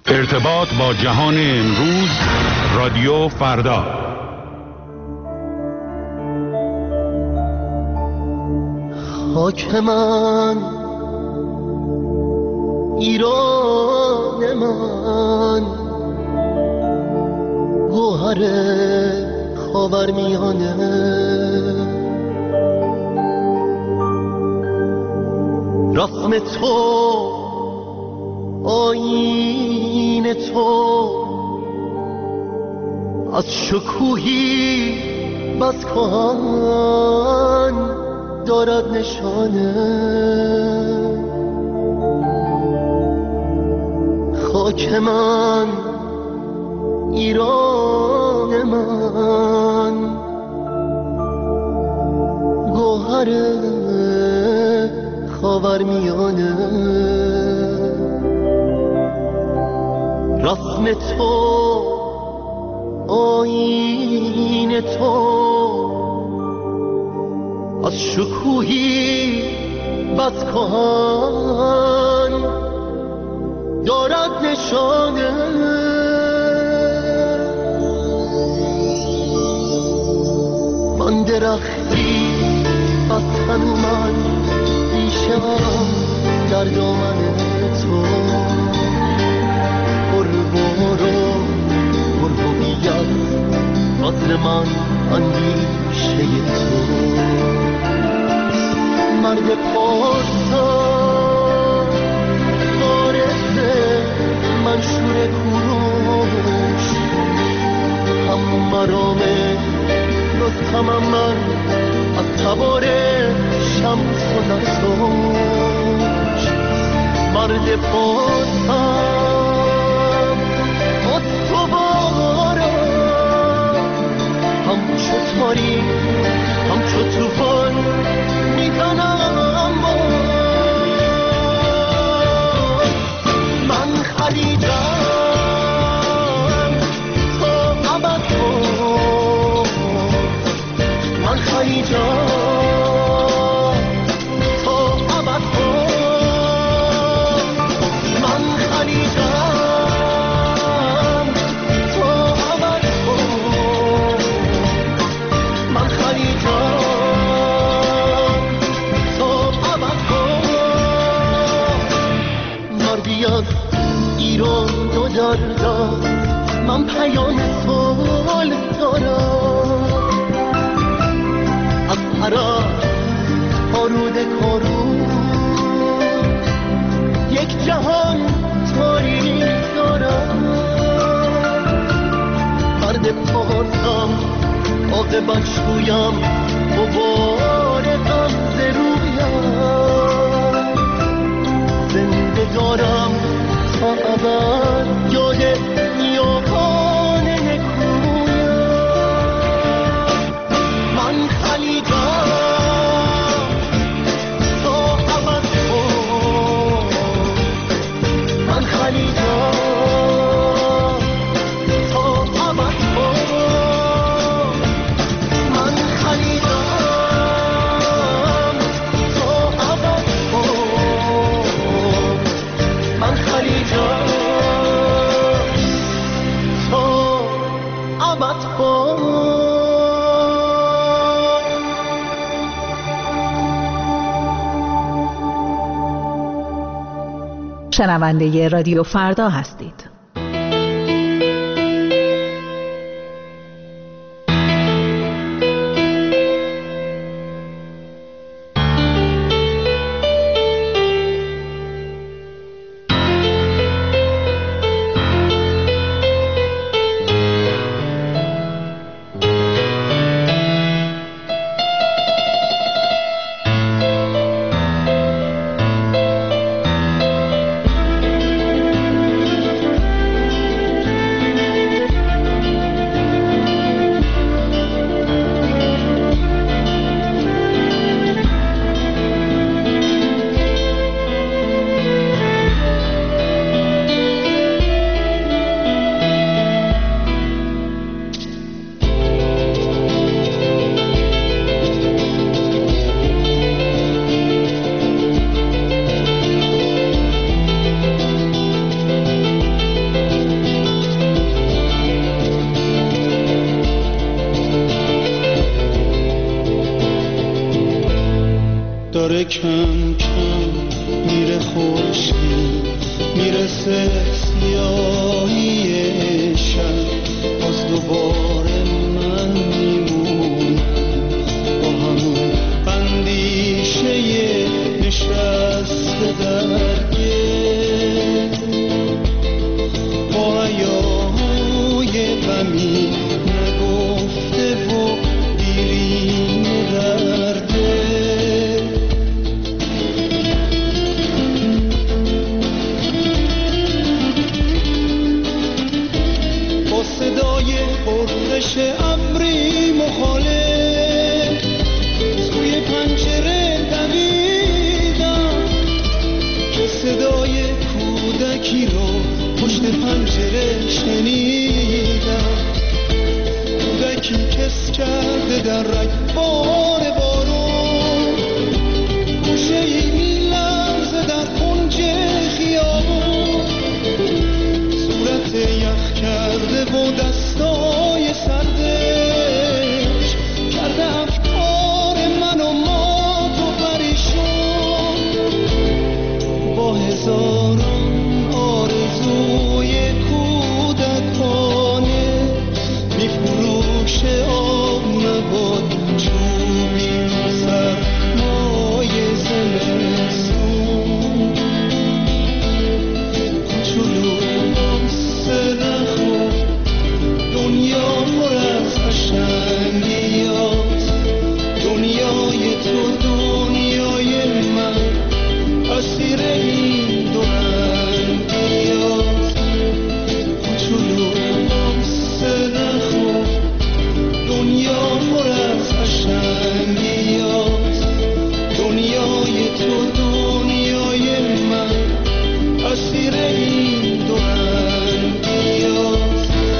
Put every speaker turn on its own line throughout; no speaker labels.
ارتباط با جهان امروز، رادیو فردا.
خاک من، ایران من، گوهر خاورمیانه، رسم تو، آیین تو، از شکوهی بس کهن دارد نشانه. خاک من، ایران من، گوهر خاورمیانه، رسم تو، آیین تو، از شکوهی بس کهن دارد نشانه. من درختی وطن من، ریشه‌ام در دامن تو، هویت وطن من، اندیشه تو. مرد پارسان، وارث منشور کوروش، هم مرام رستمم من، از تبار شمس و زرتوش. مرد پارسان، همچو تاریک، همچو توفان میزنم من خلیجم تا ابد کن. من خلیجم تا ابد کن. من خلیجم تا ابد کن. من خلیجم تا ابد کن. مردی از ایران دو دردم، من پیام صلح دارم. از عراق تا رود کارون، یک جهان تاریک دارم. مرد پارسم، عاقبت شویم، مبارکم ز رویم. زنده دارم تا ابد یاد نیاکان نکویم. من خلیجم تا ابد کن. من خلیجم تا ابد کن. من خلیجم تا ابد کن. من خلیجم تا ابد کن.
شنونده رادیو فردا هستید.
مثل سیاهی شب باز دوباره من میمونم با همون اندیشه نشسته در گل، با حیاهای غمی نگفته و دیرین در دل. با صدای غرش ابری مخالف توی پنجره دویدم که صدای کودکی رو پشت پنجره شنیدم. کودکی کس کرده در رگبار بارون، گوشه‌ای می‌لرزه در کنج خیابون، صورت یخ کرده و دستای سردش کرده افکار من و مات و پریشون. با هزاران آرزوی کودکانه میفروشه آب نبات چوبی سرمای زمستون. کوچولو قصه نخور، دنیا پر از قشنگیات، دنیای تو دنیای من اسیر این دو رنگیات. کوچولو قصه نخور، دنیا پر از قشنگیات، دنیای تو دنیای من اسیر این دو رنگیات.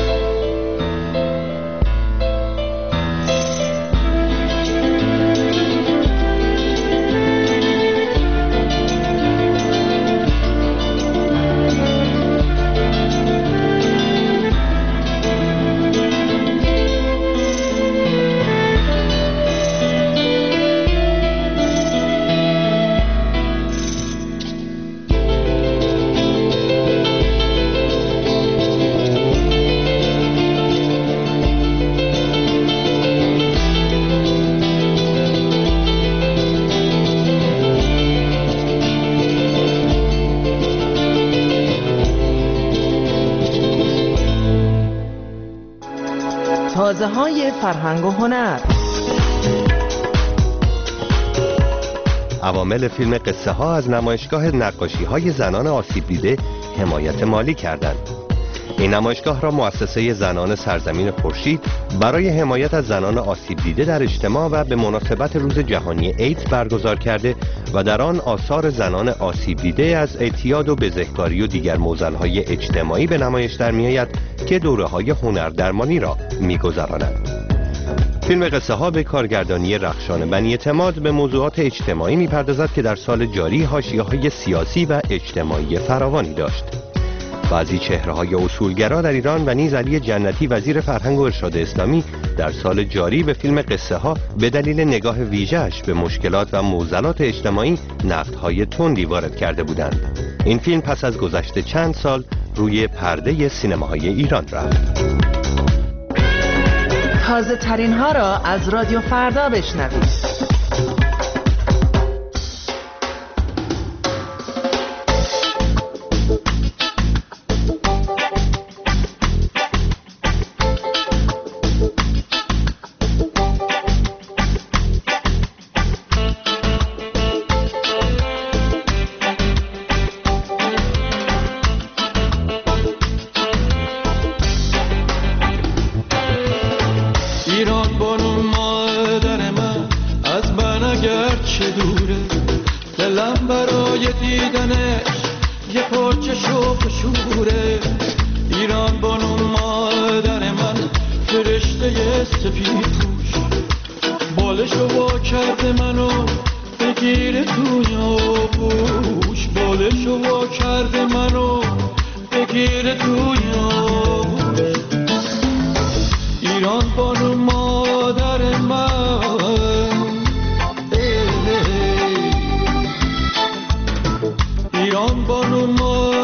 تازه‌های فرهنگ و هنر.
عوامل فیلم قصه ها از نمایشگاه نقاشی های زنان آسیب دیده حمایت مالی کردند. این نمایشگاه را مؤسسه زنان سرزمین خورشید برای حمایت از زنان آسیب دیده در اجتماع و به مناسبت روز جهانی ایدز برگزار کرده و در آن آثار زنان آسیب دیده از اعتیاد و بزهکاری و دیگر معضل‌های اجتماعی به نمایش در می‌آید که دوره‌های هنردرمانی را می‌گذراند. فیلم قصه ها به کارگردانی رخشان بنی اعتماد به موضوعات اجتماعی می‌پردازد که در سال جاری حاشیه‌های سیاسی و اجتماعی فراوانی داشت. بعضی چهره‌های اصولگرا در ایران و نیز علی جنتی وزیر فرهنگ و ارشاد اسلامی در سال جاری به فیلم قصه ها به دلیل نگاه ویژه‌اش به مشکلات و معضلات اجتماعی نقدهای تندی وارد کرده بودند. این فیلم پس از گذشت چند سال روی پرده سینماهای ایران رفت.
تازه ترین ها را از رادیو فردا بشنوید.
ایران بانو مادر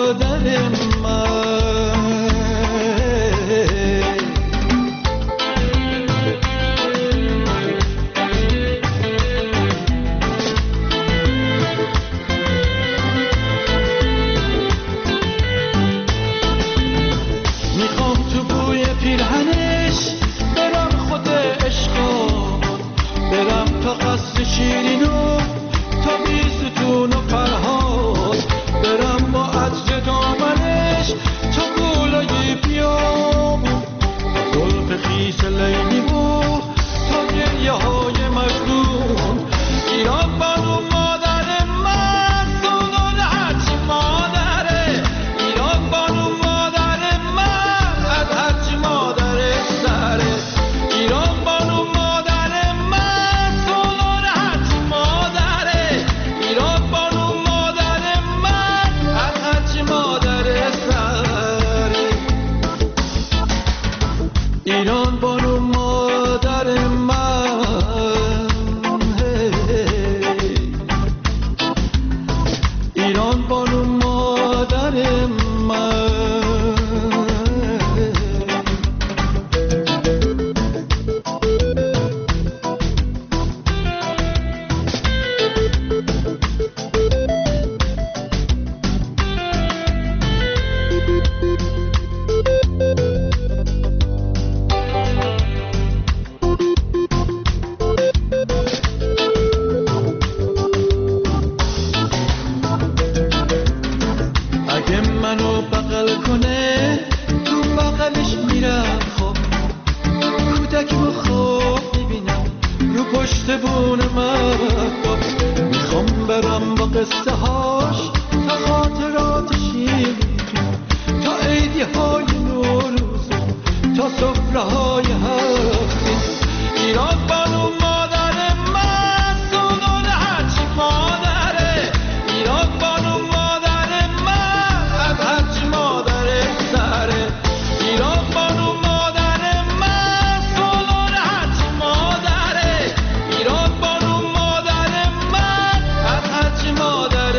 مادر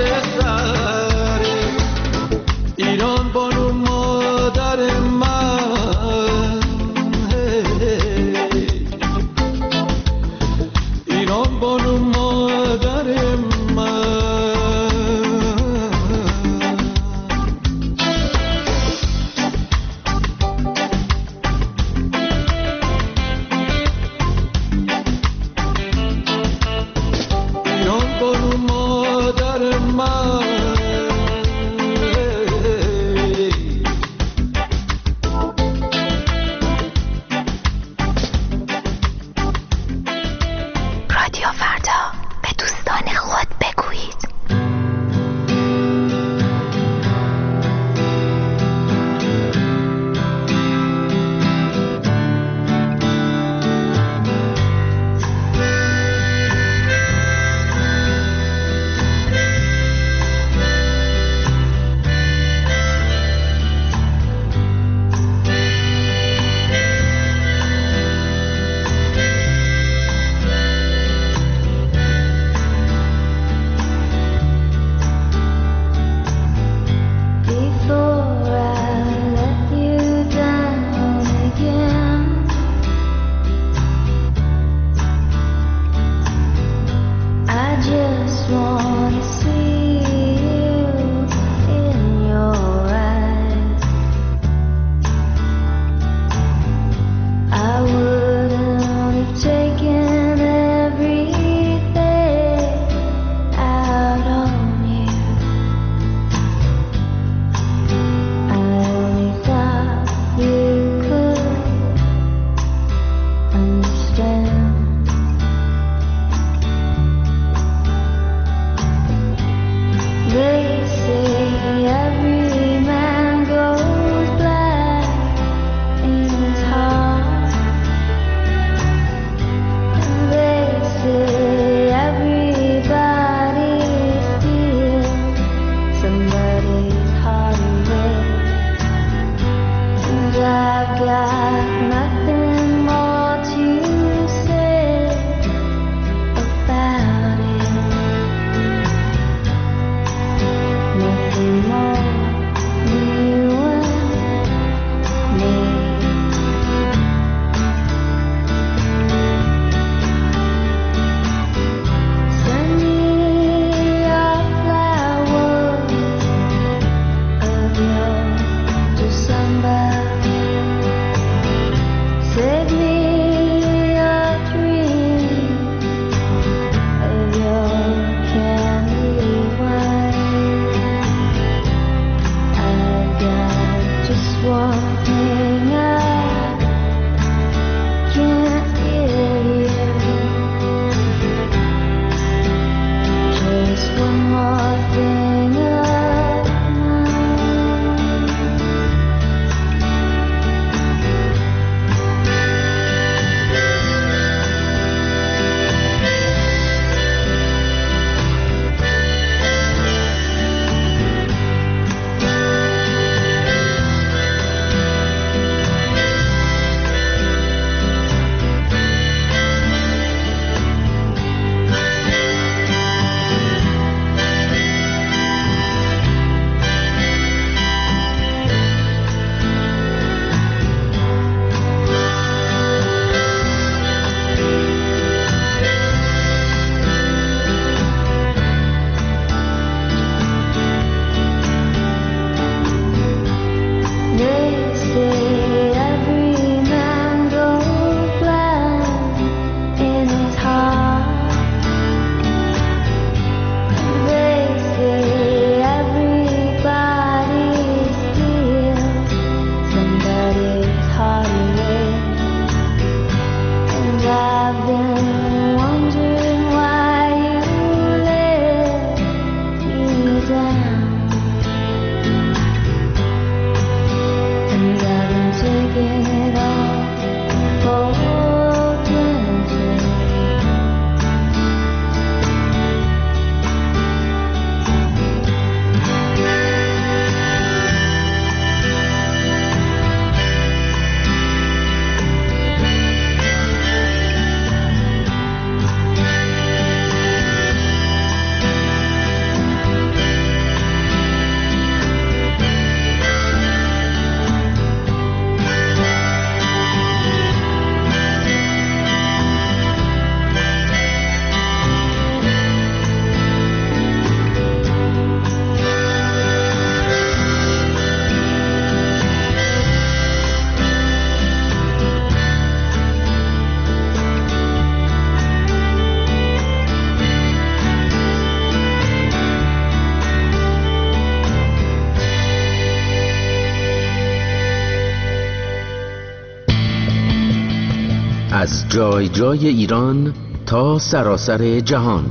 از جای جای ایران تا سراسر جهان،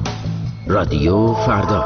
رادیو فردا.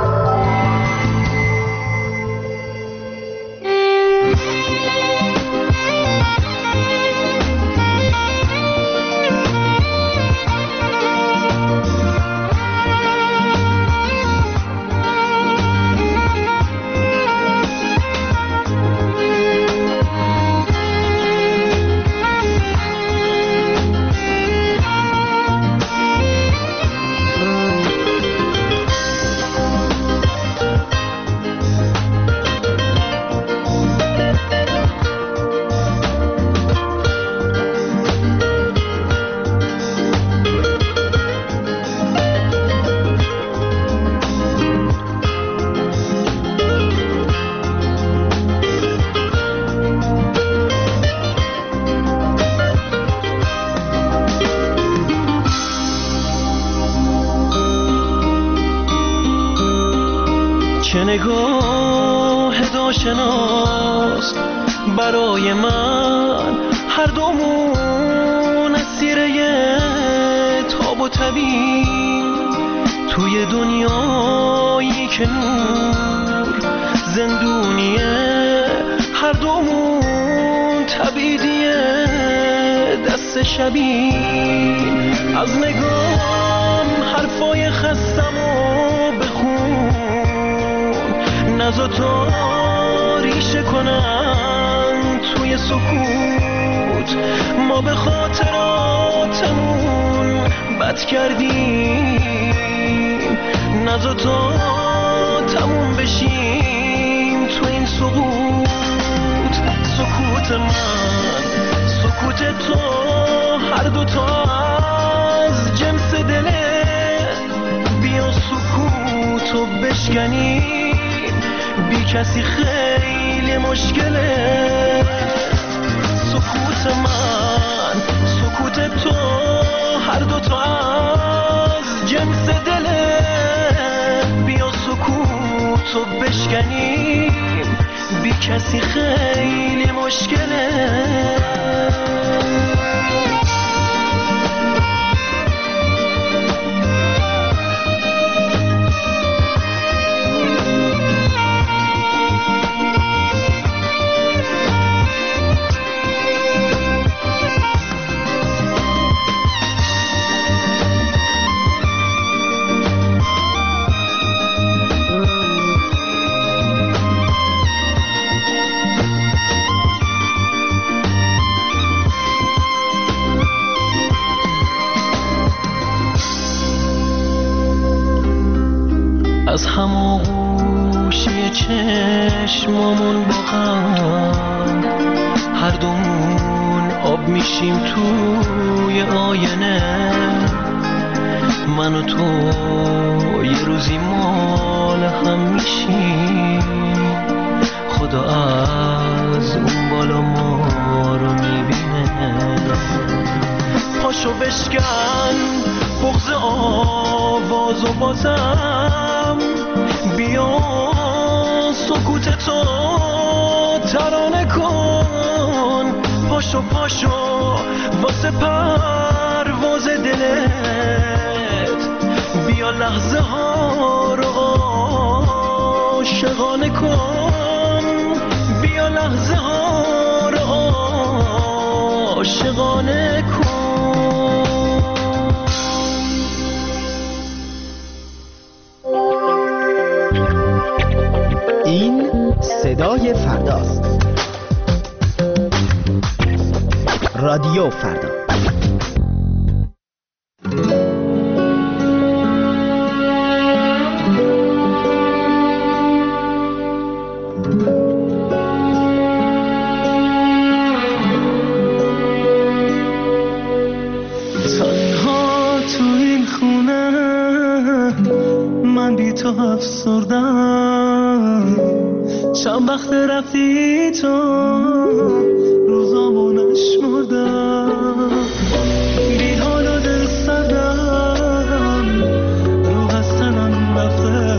نگاه داشناس برای من، هر دومون اسیره تاب و تبیم توی دنیایی که نور زندونیه، هر دومون تبیدیه دست شبیم. از نگام حرفای خستمو بخون، نزا تاریشه کنن توی سکوت. ما به خاطراتمون بد کردیم، نزا تا تموم بشیم تو این سقوط. سکوت من، سکوت تو، هر دوتا از جنس دله. بیا سکوتو بشکنیم، بی کسی خیلی مشکله. کسی خیلی مشکله. از خاموشی چشمامون با هم هر دومون آب میشیم توی آینه. من و تو یه روزی مال هم میشیم. خدا از اون بالا ما رو میبینه. پاشو بشکن بغض آواز و بازم بیا سکوت تو ترانه کن. پاشو پاشو واسه پرواز دلت بیا لحظه ها رو عاشقانه کن. بیا لحظه ها رو عاشقانه کن.
این صدای فرداست. رادیو فردا.
تنها تو این خونه من بی تو افسردم. چند وقت رفتی تو روزامو نشمردم. بی حال و دل سردم رو هستنم رفته.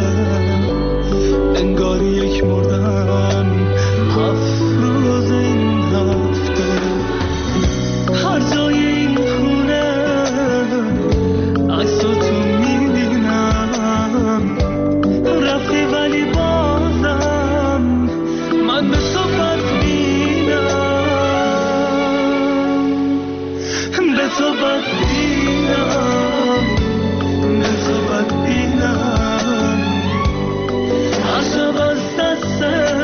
انگاری یک مردم 7 روز این هفته. هر جای این خونه عکس تو میبینم. رفتی ولی بازم من به تو بدبینم. به تو بدبینم. به تو بدبینم. عشق از دست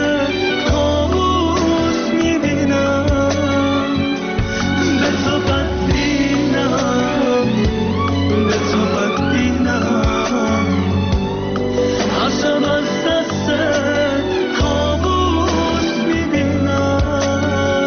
کابوس میبینم. به تو بدبینم. به تو بدبینم. عشق از دست کابوس میبینم.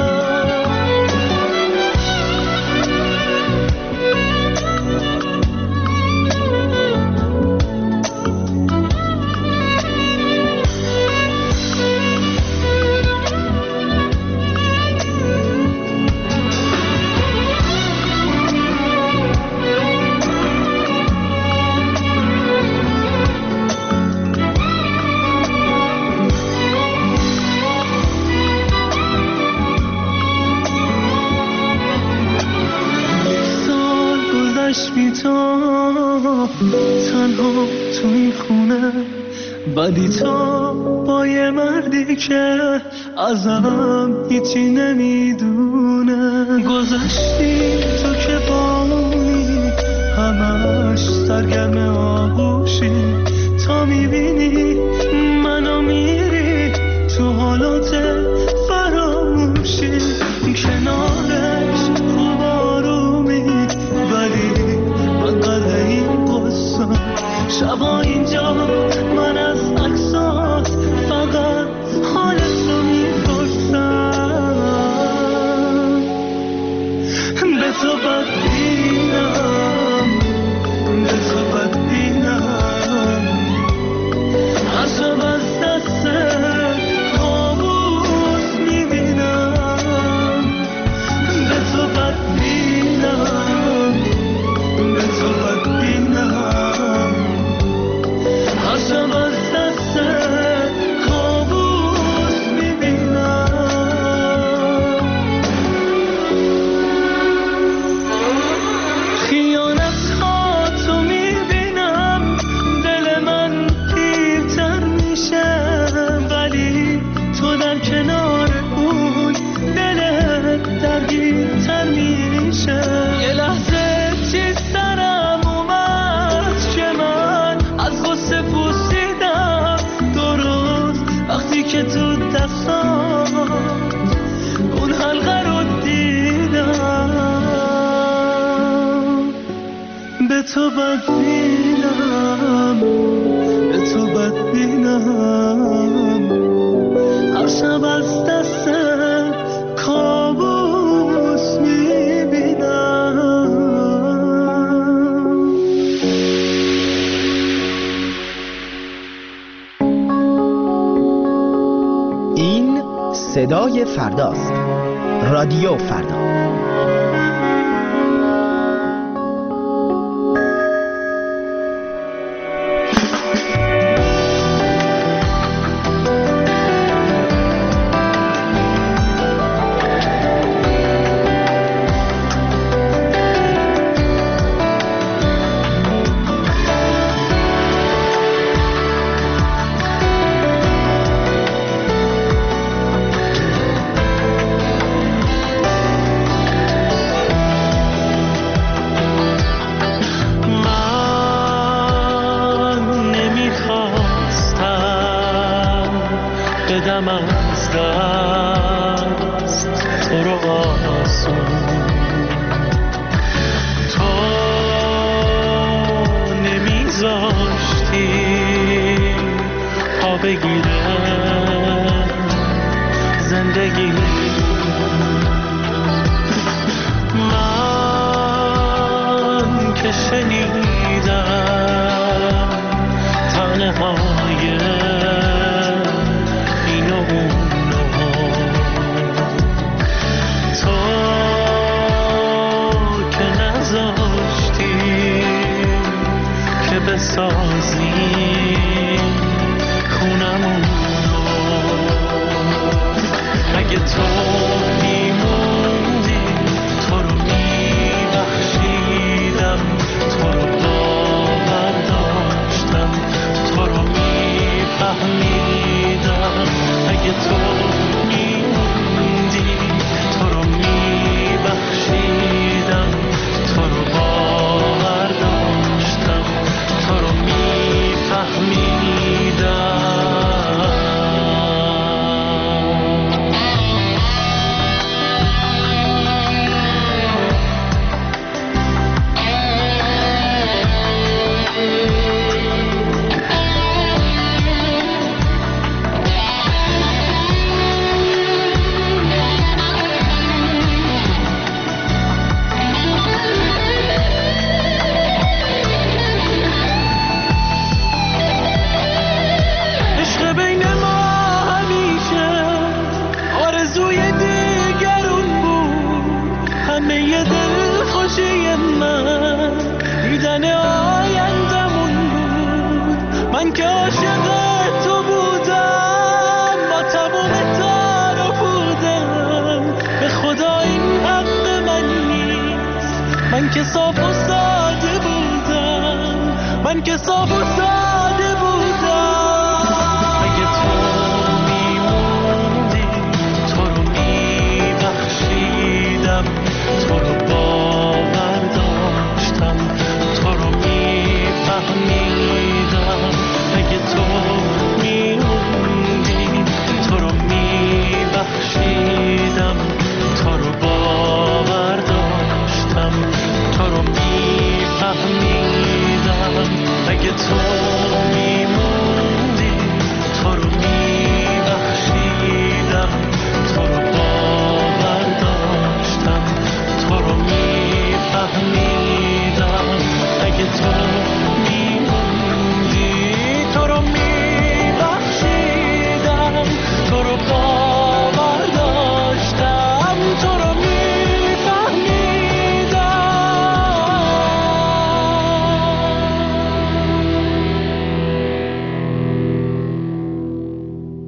بی تو تنها تو این خونه. ولی تو با یه مردی که ازم هیچی نمیدونه. گذشتی تو که بامونی همش سرگرم آغوشی. تا میبینی منو میری تو حالات فراموشی. کنارش خوب آرومی ولی من قدر این قصه. شبا اینجا من از عکسات فقط حالت رو میپرسم. به تو بدبینم. به تو بدبینم. عشق از دست کابوس درگیرتر میشه. یه لحظه چیز سرم اومد که من از غصه پوسیدم. درست وقتی که تو دستام اون حلقه رو دیدم. به تو بدبینم، به تو بدبینم. هر شب از دست کابوس میبینم.
این صدای فرداست. رادیو فردا.
بدم از دست تو رو آسون. تو نمیذاشتی پا بگیره زندگی. من که شنیدم تنهای بسازی خونمون رو. اگه تو میموندی تو رو میبخشیدم، تو رو باور داشتم، تو رو میفهمیدم. اگه تو میموندی تو رو میبخشیدم، تو رو باور داشتم، تو رو میفهمیدم. من که عاشق تو بودم با تمام تار و پودم. به خدا این حق من نیست. من که صاف و ساده بودم، من که صاف و ساده بودم. اگه تو میموندی تو رو میبخشیدم، تو رو باور داشتم، تو رو میفهمیدم. اگه تو میموندی تو رو میبخشیدم، تو رو باور داشتم، تو رو میفهمیدم. اگه تو میموندی تو رو میبخشیدم، تو رو باور داشتم، تو رو میفهمیدم. اگه تو تو رو میبخشیدم، تو رو باور داشتم، تو رو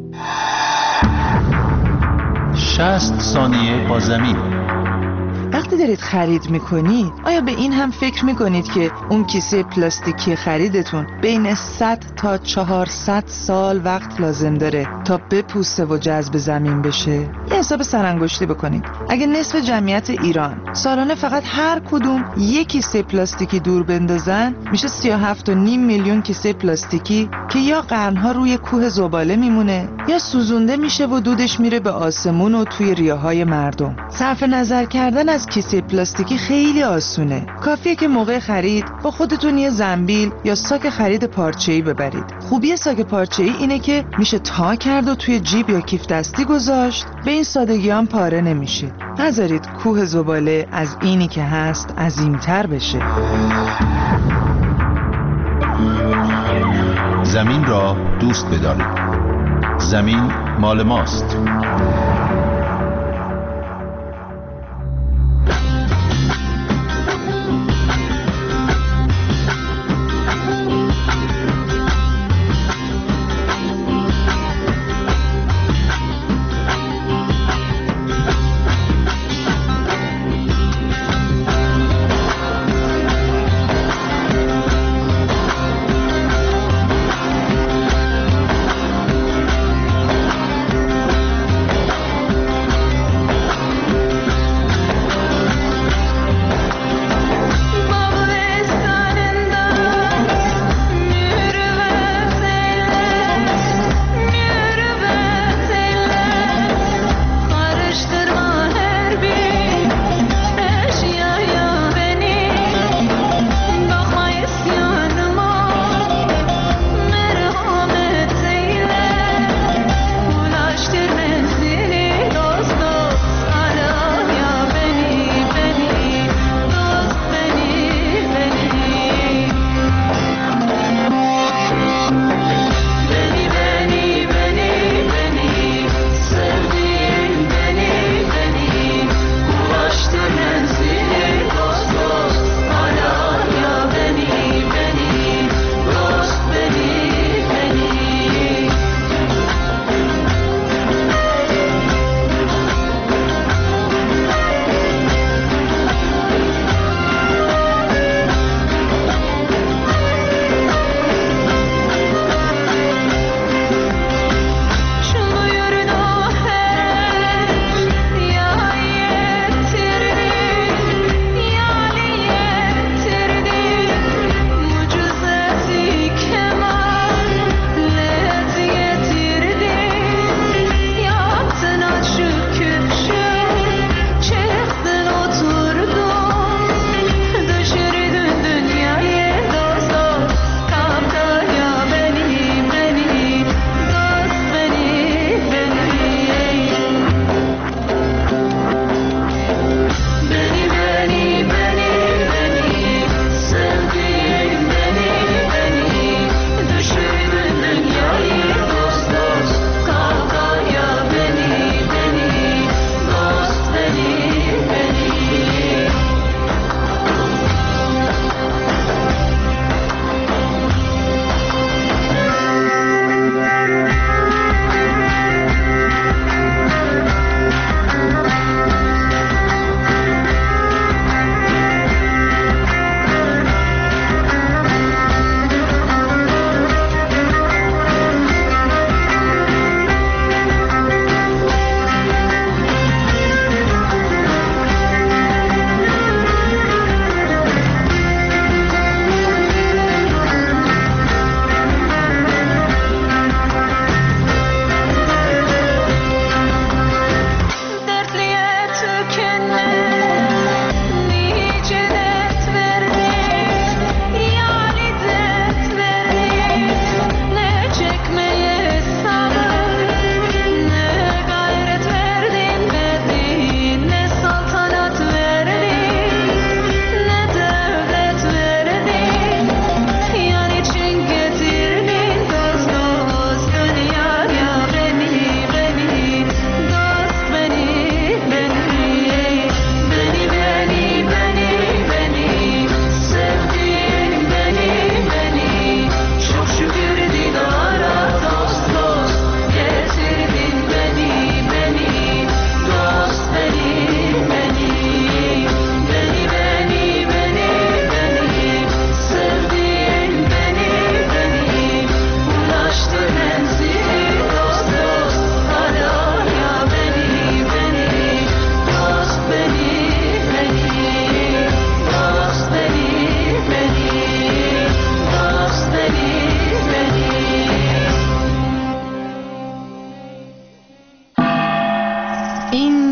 میفهمیدم. 60 ثانیه با زمین.
وقتی
وقتی دارید خرید میکنید آیا به این هم فکر میکنید که اون کیسه پلاستیکی خریدتون بین 100 تا 400 سال وقت لازم داره تا بپوسته و جذب زمین بشه؟ یه حساب سرانگشتی بکنید. اگه نصف جمعیت ایران سالانه فقط هر کدوم یک کیسه پلاستیکی دور بندازن، میشه 37.5 میلیون کیسه پلاستیکی که یا قرنها روی کوه زباله میمونه یا سوزونده میشه و دودش میره به آسمون و توی ریه‌های مردم. صرف نظر کردن از کیسه پلاستیکی خیلی آسونه. کافیه که موقع خرید با خودتون یه زنبیل یا ساک خرید پارچه‌ای ببرید. خوبی ساک پارچه‌ای اینه که میشه تا کرد و توی جیب یا کیف دستی گذاشت، به این سادگی هم پاره نمیشه. نذارید کوه زباله از اینی که هست عظیم‌تر بشه.
زمین را دوست بدارید. زمین مال ماست.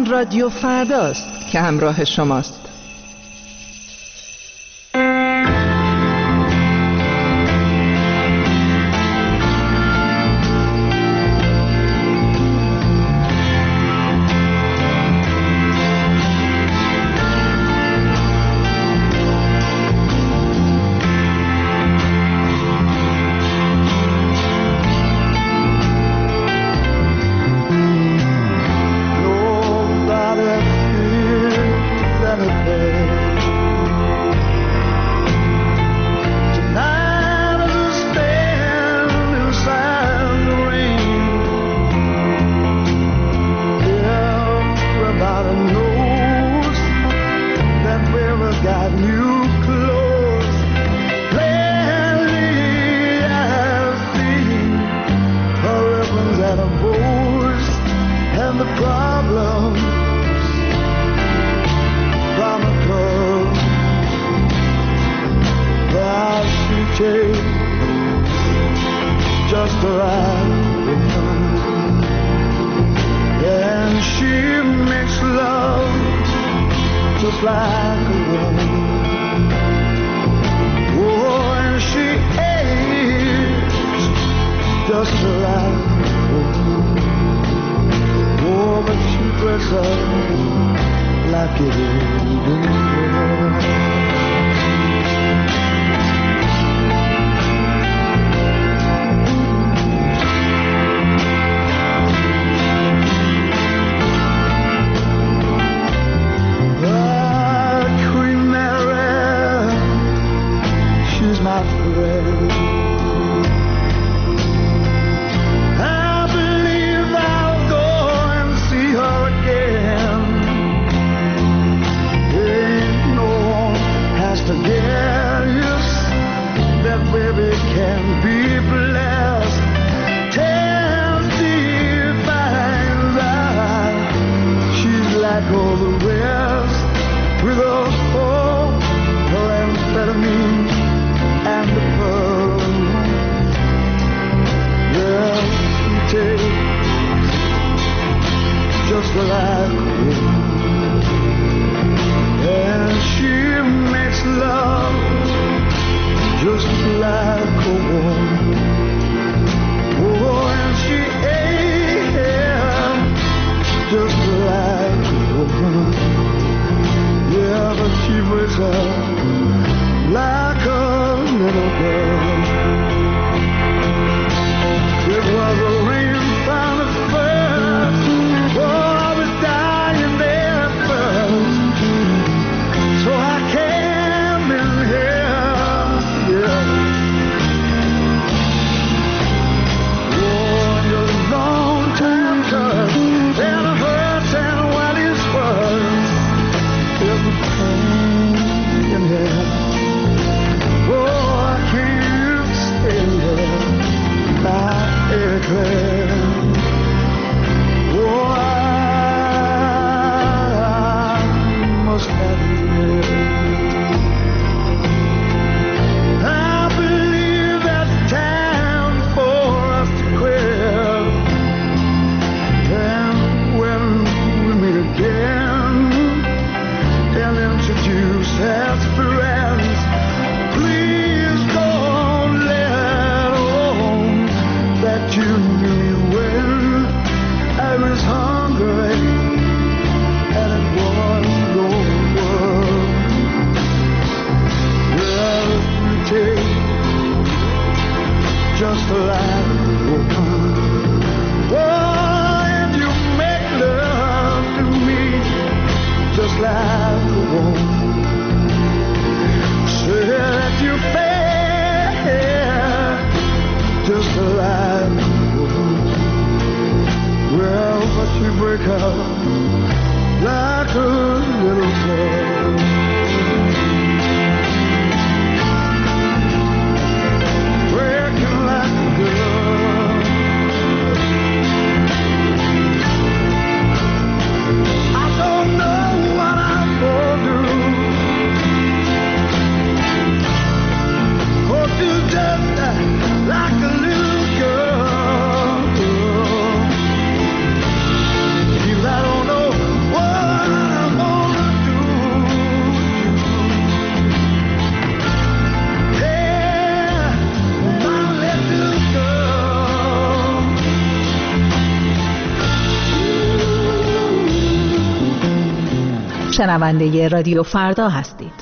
این رادیو فرداست که همراه شماست.
I can't
شنونده رادیو فردا هستید.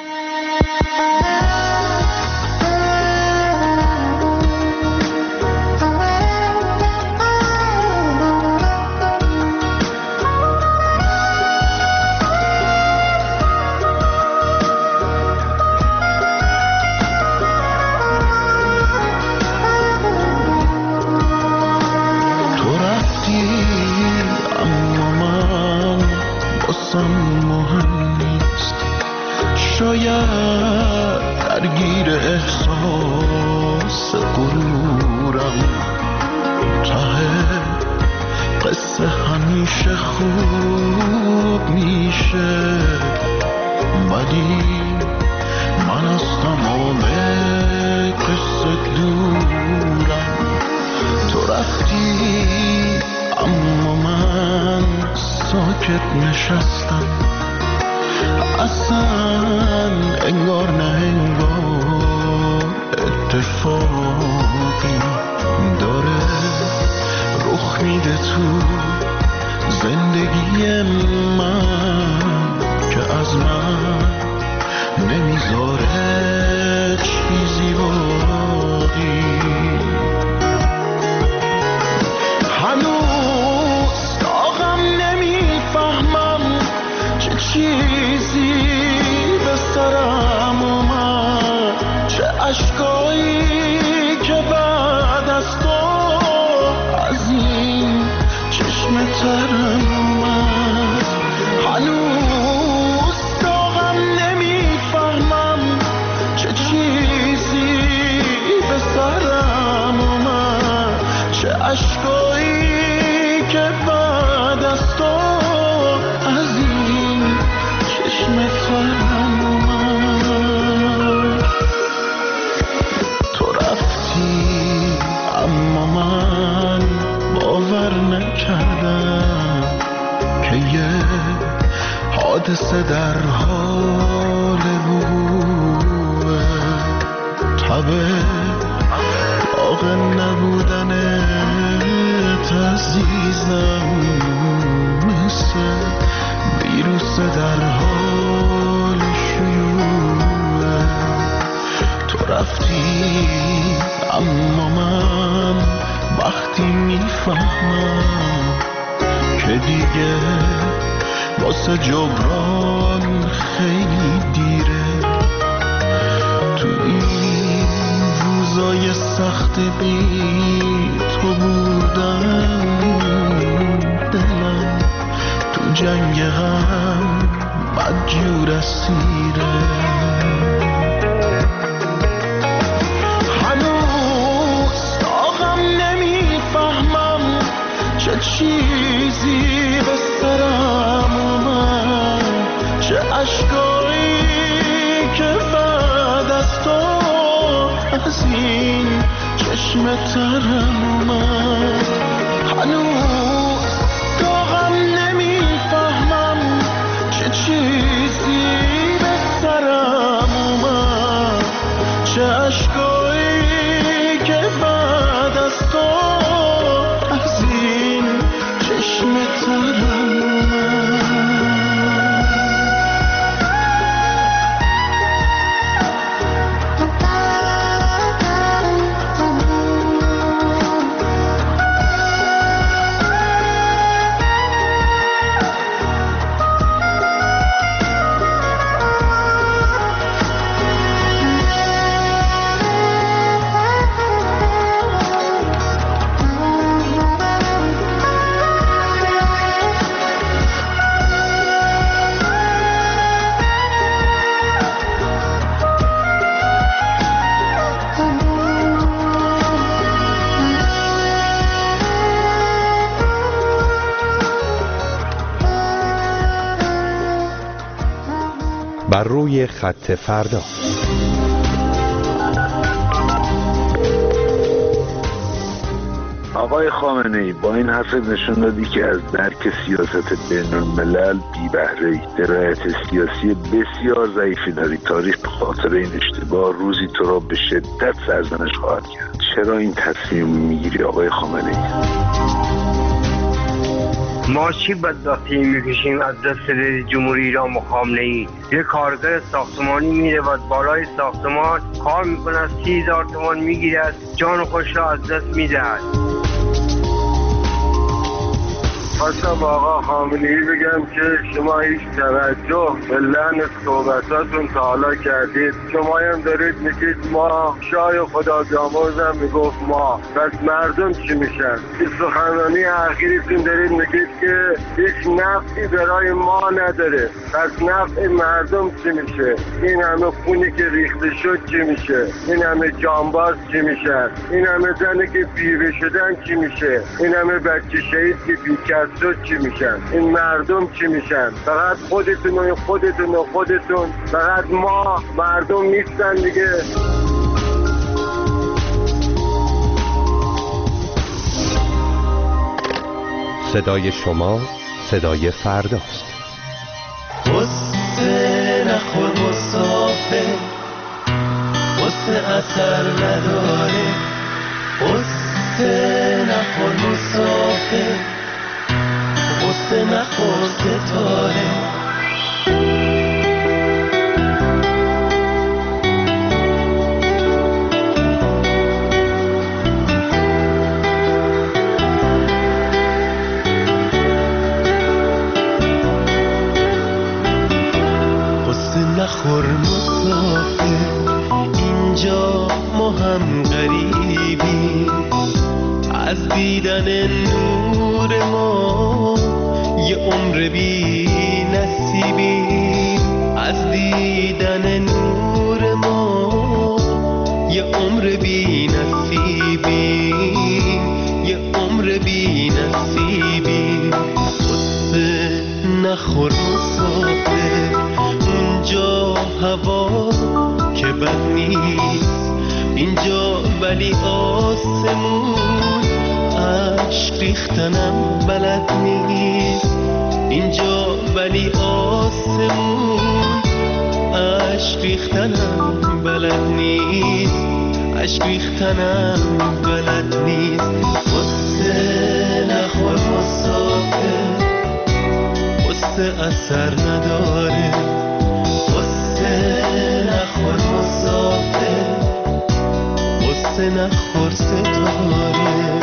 درگیر احساس غرورم، ته قصه همیشه خوب میشه، ولی من از تمام قصه دورم. تو رفتی اما من ساکت نشستم، اصلا انگار نه انگار اتفاقی داره رخ میده تو زندگی من که از من نمیذاره چیزی باقی. هنوز داغم نمیفهمم چه چیزی به سرم اومد، چه اشکایی که بعد از تو از این چشم ترم اومد. هنوز داغم نمیفهمم چه چیزی به سرم اومد، چه اشکایی که بعد از تو از این چشم ترم اومد. تو رفتی اما من باور نکردم که یه حادثه در حال وقوعه، تبه باق نبودنت عزیزم مثل ویروس در حال شیوعه. تو رفتی اما من وقتی میفهمم که دیگه واسه جبران خیلی دیره، تو این روزای سخت بی تو بودم دلم تو جنگ هم بدجور اسیره. هنوز داغم نمیفهمم چه چیزی به سرم اومد، چه اشکایی که بعد از تو از این چشم ترم اومد. هنوز داغم نمیفهمم چه چیزی به سرم اومد، چه اشکایی که بعد از تو از این چشم ترم اومد.
بر روی خط فردا.
آقای خامنه‌ای، با این حرفت نشون دادی که از درک سیاست بین الملل بی بهره‌ای، درایت سیاسی بسیار ضعیفی داری. تاریخ به خاطر این اشتباه روزی تو را به شدت سرزنش خواهد کرد. چرا این تصمیم میگیری آقای خامنه‌ای؟
ما چی بدبختی میکشیم از دست رئیس جمهوری ایران و خامنه‌ای؟ یه کارگر ساختمانی میره و بالای ساختمان کار میکنه، 30,000 تومان میگیرد، جان خودش را از دست میدهد.
خواستم آقا خامنه‌ای بگم که شما هیچ توجه به لحن صحبتاتون تا حالا کردید. شما هم دارید میگید ما، شاه خدا بیامرز هم میگفت ما، پس مردم چی میشن؟ این سخنرانی اخیرتون دارید میگید که هیچ نفعی برای ما نداره، پس نفع مردم چی میشه؟ این همه خونی که ریخته شد چی میشه؟ این همه جانباز چی میشن؟ این همه زنی که بیوه شدن چی میشه؟ این همه بچه شهید که بیکس شد چی میشن؟ این مردم چی میشن؟ فقط خودتون و خودتون و خودتون، فقط ما مردم نیستن دیگه.
صدای شما صدای فرداست.
قصه نخور مسافر، قصه اثر نداره. قصه نخور مسافر، قصه نخور ستاره. نخور مسافر، اینجا ما هم غریبی، از دیدن نور ما یه عمر بی نصیبی. از دیدن نور ما یه عمر بی نصیبی، یه عمر بی نصیبی. قصه نخور مسافر، اونجا هوا که بد نیست، اینجا ولی آسمون عشق ریختنم بلد نیست. اینجا ولی آسمون عشق ریختنم بلد نیست، عشق ریختنم بلد نیست. قصه نخور مسافر، قصه اثر نداره. قصه نخور مسافر، قصه نخور ستاره.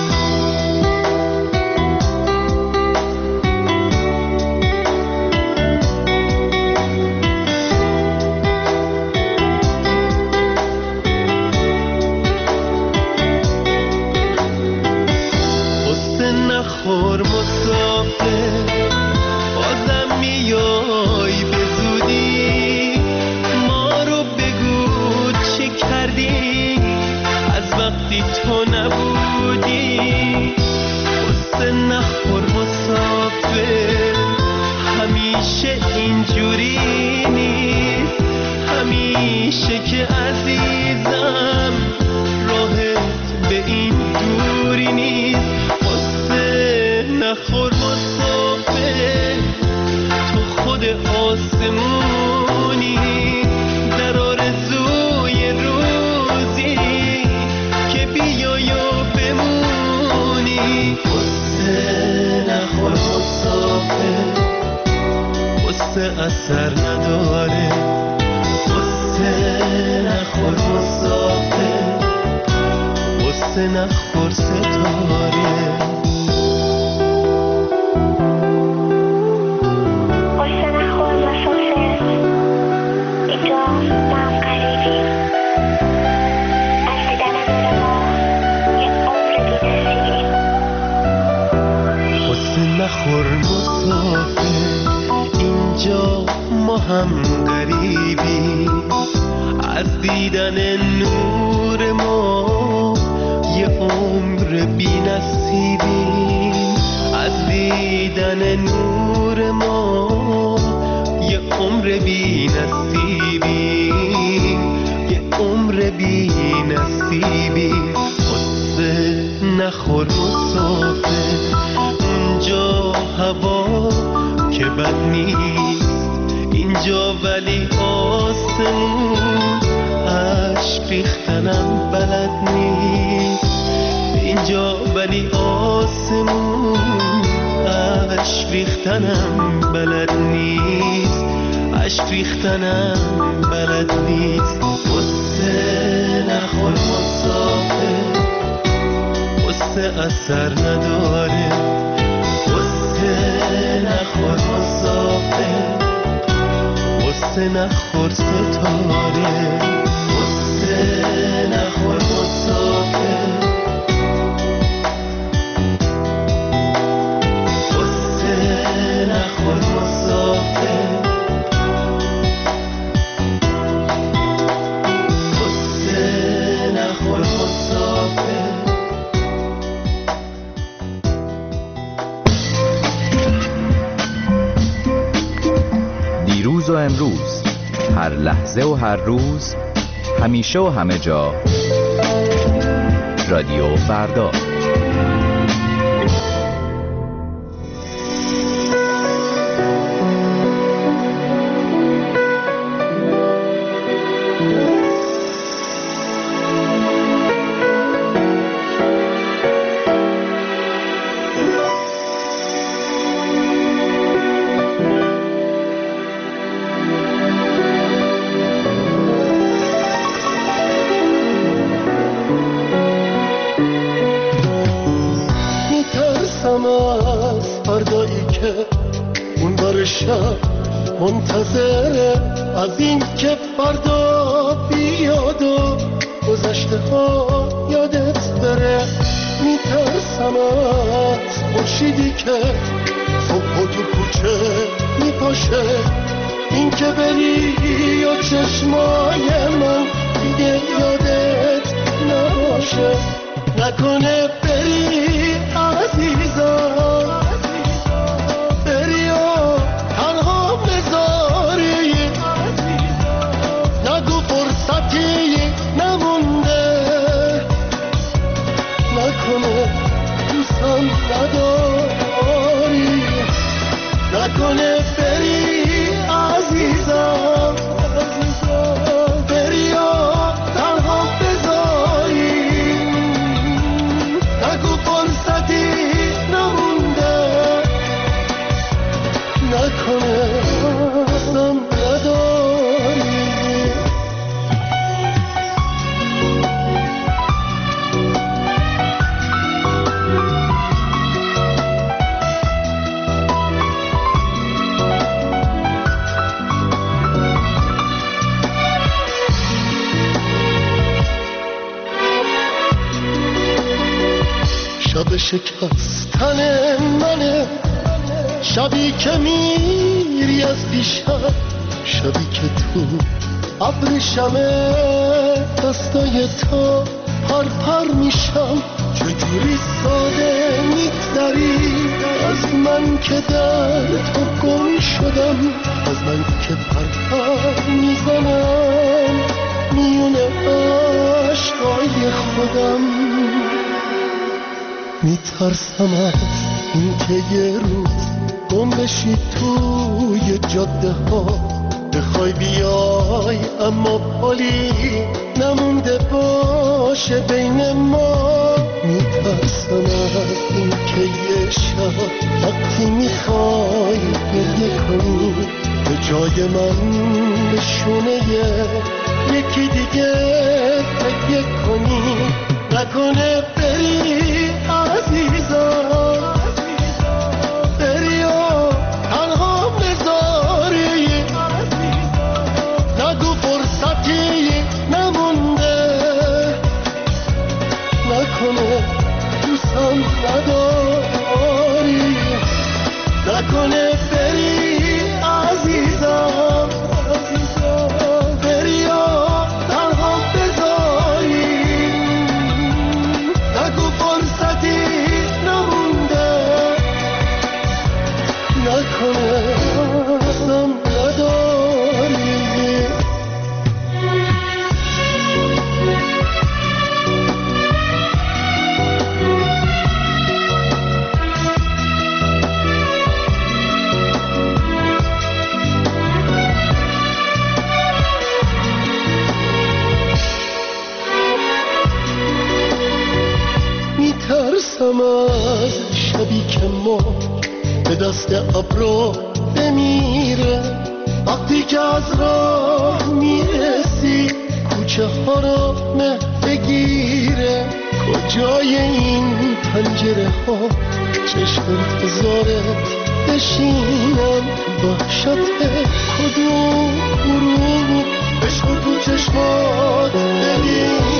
قصه نخور مسافر، بازم میای به زودی، ما رو بگو چه کردی از وقتی تو نبودی. قصه نخور مسافر، همیشه اینجوری نیست، همیشه که عزیزم راهت به این دوری نیست. قصه نخور مسافر، تو خود آسمونی، در آرزوی روزی که بیای و بمونی. قصه نخور مسافر، قصه اثر نداره. قصه نخور مسافر، قصه نخور ستاره. نخور مسافر، اینجا ما هم غریبی، از دیدن نور ما یه عمر بی نصیبی. از دیدن نور ما یه عمر بی نصیبی، یه عمر بی نصیبی. قصه نخور مسافر، اینجا هوا که بد نیست، اینجا ولی آسمون عشق ریختنم بلد نیست. اینجا ولی آسمون اشک ریختنم بلد نیست، اشک ریختنم بلد نیست. قصه نخور مسافر، قصه اثر نداره. قصه نخور مسافر، قصه نخور ستاره. قصه نخور مسافر، قصه نخور مسافر، قصه نخور مسافر.
دیروز و امروز، هر لحظه و هر روز، همیشه و همه جا، رادیو فردا.
منتظره از این که فردا بیاد و گذشته ها یادت بره. میترسم از خورشیدی که صبح تو کوچه میپاشه، این که بری یا چشمای من دیگه یادت نباشه. نکنه بری عزیزم، بری و تنها بذاری، نگو فرصتی نمونده، نکنه دوستم نداری، نکنه بری عزیزم، بری و تنها بذاری، نگو فرصتی نمونده، نکنه دوستم نداری. شب شکستن منه، شبی که میری از پیشم، شبی که تو ابریشمه دستای تو پر پر میشم. چجوری ساده میگذری از من که در تو گم شدم، از من که پر میزنم میونه عشقای خودم. میترسم از این که یه روز گم بشی توی جاده ها، بخوای بیای اما پالی نمونده باشه بین ما. میترسم از این که یه شب وقتی میخوای گریه کنی، به جای من نشونه یکی دیگه تکیه کنی، نکنه بری عزیزم، بری و تنها بذاری، نگو فرصتی نمونده، نکنه دوستم نداری، نکنه بری عزیزم، بری و تنها بذاری، نگو فرصتی نمونده، نکنه دوستم نداری. میترسم از شبی که ما شب رو بمیره. وقتی که از راه میرسی کوچه ها رو مه بگیره. کجای این پنجره ها چشم انتظارت بشینم. وحشت کدوم غروب عشق تو چشمات ببین.